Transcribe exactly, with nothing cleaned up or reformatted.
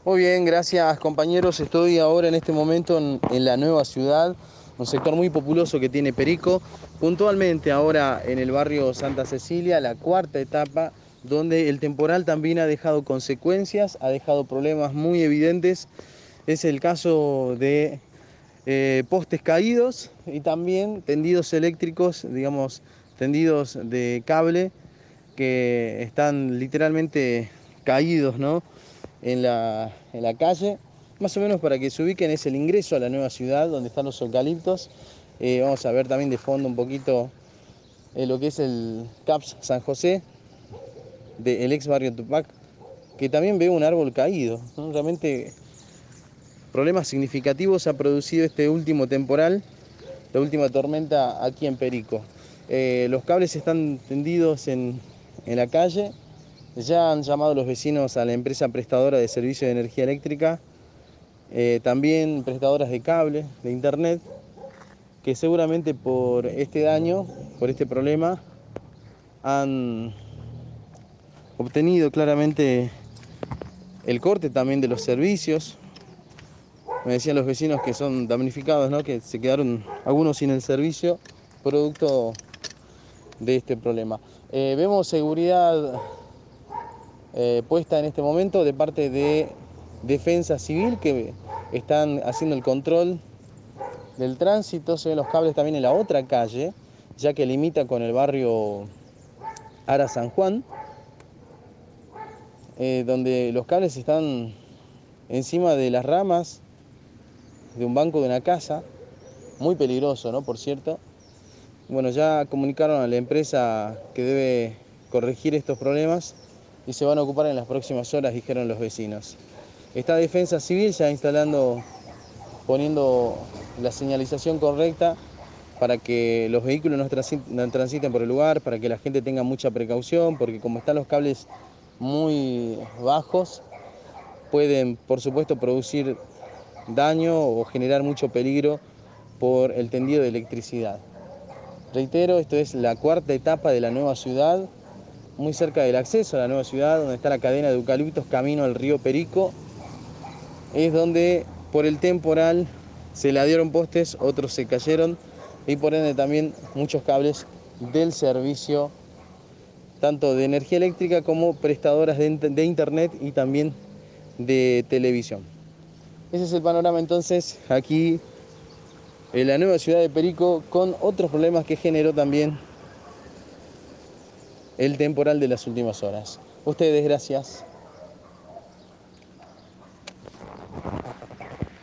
Muy bien, gracias compañeros. Estoy ahora en este momento en, en la nueva ciudad, un sector muy populoso que tiene Perico. Puntualmente ahora en el barrio Santa Cecilia, la cuarta etapa, donde el temporal también ha dejado consecuencias, ha dejado problemas muy evidentes. Es el caso de eh, postes caídos y también tendidos eléctricos, digamos, tendidos de cable que están literalmente caídos, ¿no? en la, en la calle. Más o menos para que se ubiquen, es el ingreso a la nueva ciudad donde están los eucaliptos. Eh, vamos a ver también de fondo un poquito eh, lo que es el CAPS San José, del ex barrio Tupac, que también veo un árbol caído, ¿no? Realmente problemas significativos ha producido este último temporal, la última tormenta aquí en Perico. Eh, los cables están tendidos en, en la calle. Ya han llamado los vecinos a la empresa prestadora de servicio de energía eléctrica, eh, también prestadoras de cable, de internet, que seguramente por este daño, por este problema, han obtenido claramente el corte también de los servicios. Me decían los vecinos que son damnificados, ¿no? Que se quedaron algunos sin el servicio, producto de este problema. Eh, vemos seguridad eh, puesta en este momento de parte de Defensa Civil, que están haciendo el control del tránsito. Se ven los cables también en la otra calle, ya que limita con el barrio Ara San Juan, eh, donde los cables están encima de las ramas de un banco de una casa, muy peligroso, ¿no? Por cierto. Bueno, ya comunicaron a la empresa que debe corregir estos problemas y se van a ocupar en las próximas horas, dijeron los vecinos. Está Defensa Civil ya instalando, poniendo la señalización correcta para que los vehículos no transiten por el lugar, para que la gente tenga mucha precaución, porque como están los cables muy bajos, pueden, por supuesto, producir daño o generar mucho peligro por el tendido de electricidad. Reitero, esto es la cuarta etapa de la nueva ciudad, muy cerca del acceso a la nueva ciudad, donde está la cadena de eucaliptos camino al río Perico. Es donde por el temporal se ladearon postes, otros se cayeron y por ende también muchos cables del servicio, tanto de energía eléctrica como prestadoras de, de internet y también de televisión. Ese es el panorama entonces aquí en la nueva ciudad de Perico, con otros problemas que generó también el temporal de las últimas horas. Ustedes, gracias.